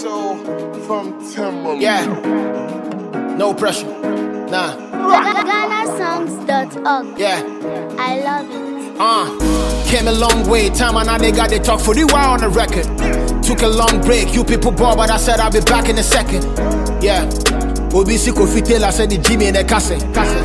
Hustle from Timberland. Yeah, no pressure, nah. GhanaSongs.org. Yeah, I love it. came a long way. Time and now they got they talk for the while on the record. Took a long break, you people ball, but I said I'll be back in a second. Yeah, OBC Kofi Taylor said the Jimmy in the cassette.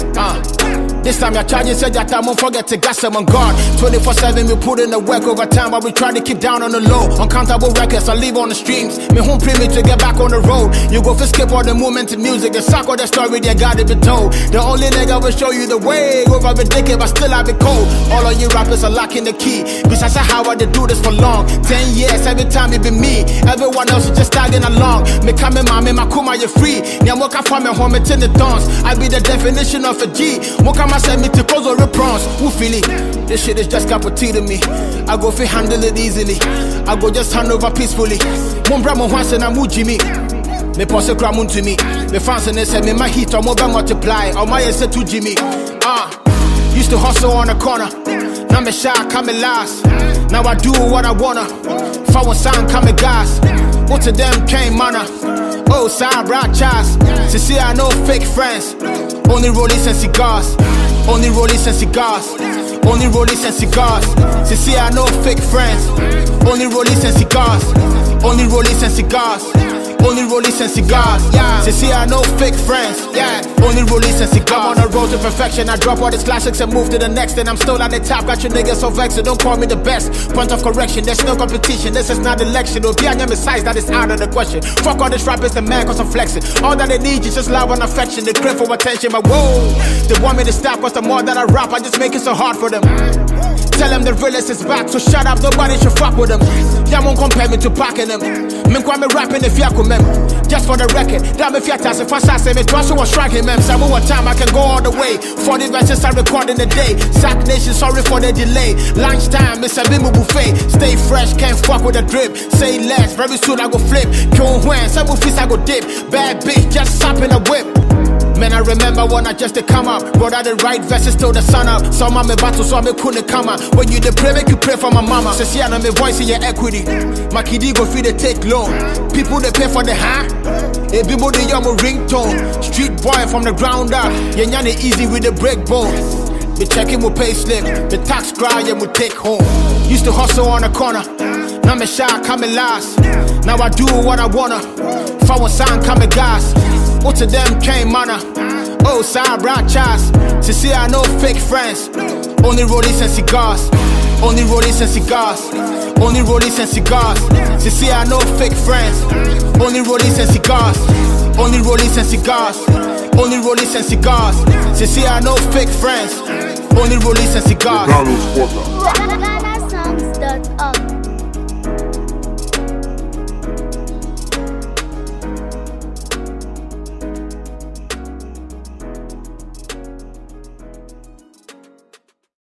This time you're charging, said that I won't forget to gas them on guard. 24/7, we put in the work over time, but we try to keep down on the low. Uncountable records, I leave on the streams. Me home premium to get back on the road. You go for skip all the movement to music, the sack of the story, they gotta be told. The only nigga will show you the way. Over be dickhead, but still I be cold. All of you rappers are lacking the key. Besides how I do this for long. 10 years, every time it be me. Everyone else is just tagging along. Me coming, mommy, my kuma, you're free. Nyamoka for me home, it's in the dance. I be the definition of a G. Moka send me to cause or prawns. Who feel it? This shit is just cup of tea to me. I go fi handle it easily. I go just hand over peacefully. Mumbra mo hansen na muji me. Me pose kramun to me. Me fans and they say me my heat or more multiply. Or my say to Jimmy. Used to hustle on the corner. Now me shy, come last. Now I do what I wanna. If I want sign, come gas. What to them came manner. Oh, side right chas. To see I know fake friends. Only rollies and cigars. Only rollies and cigars. Only rollies and cigars. To see I know fake friends. Only rollies and cigars. Only rollies and cigars. Only rollies and cigars. Yeah. To see I know fake friends. Yeah. Only rollies and cigars. I'm on the road to perfection. I drop all these classics and move to the next. And I'm still at the top. Got you niggas so vexed. So don't call me the best. Point of correction. There's no competition. This is not election. Or be on your size. That is out of the question. Fuck all this rappers. The man cause I'm flexing. All that they need is just love and affection. They crave for attention. But whoa. They want me to stop. Cause the more that I rap, I just make it so hard for them. Tell them the realest is back. So shut up. Nobody should fuck with them. Y'all won't compare me to packing them. Me me rapping if y'all come. Just for the record, damn if you're tasking fast, I say me twice was striking them. Some more time I can go all the way. 40 verses I record in the day. Sack Nation, sorry for the delay. Lunchtime, it's a bimu buffet. Stay fresh, can't fuck with a drip. Say less, very soon I go flip. Kill when, some feast I go dip. Bad bitch, just sap in a whip. Man, I remember when I just to come up. Wrote out the right verses till the sun up. Saw my battle, so I couldn't come up. When you the pray, make you pray for my mama. So see, I know my voice in your equity. My kiddie go feed the take loan. People they pay for the everybody on my ringtone. Street boy from the ground up. Yeah, easy with the break bone. Me checking my pay slip. The tax cry, yeah, we take home. Used to hustle on the corner. Now me shy, coming last. Now I do what I wanna. If I want sign, coming gas. What to them came manner. Oh, side right chas. To see I know fake friends. Only rollies and cigars. Only rollies and cigars. Only rollies and cigars. To see I know fake friends. Only rollies and cigars. Only rollies and cigars. Only rollies and cigars. To see I know fake friends. Only rollies and cigars. GhanaSongs.org.